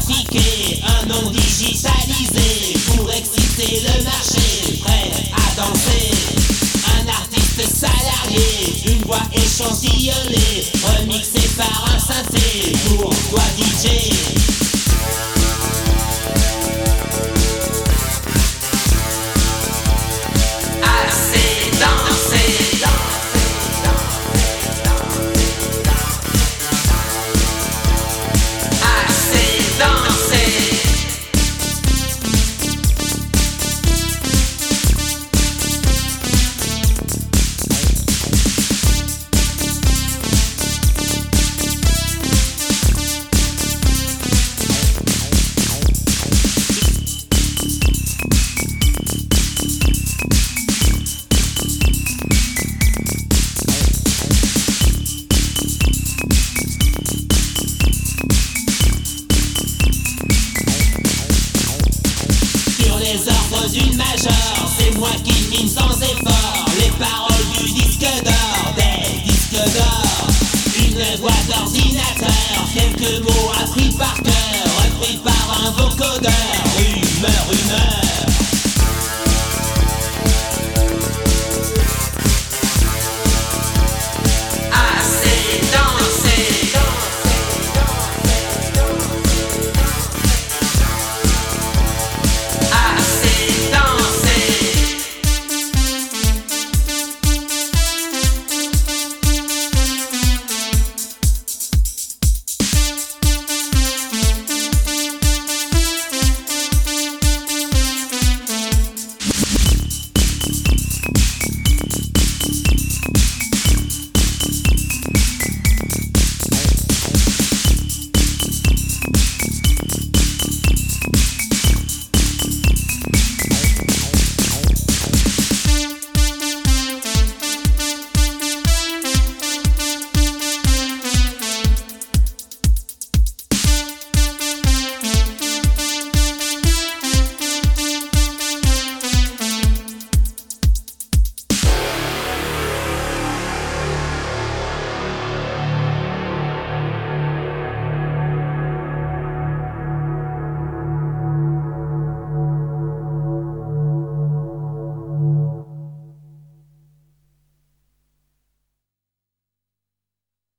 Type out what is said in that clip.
trafiquer un nom digitalisé pour exciter le marché, prêt à danser. Un artiste salarié, une voix échantillonnée, remixée par un synthé pour toi DJ. Les ordres d'une majeure, c'est moi qui mine sans effort les paroles du disque d'or, des disques d'or. Une voix d'ordinateur, quelques mots appris par cœur, repris par un vocodeur.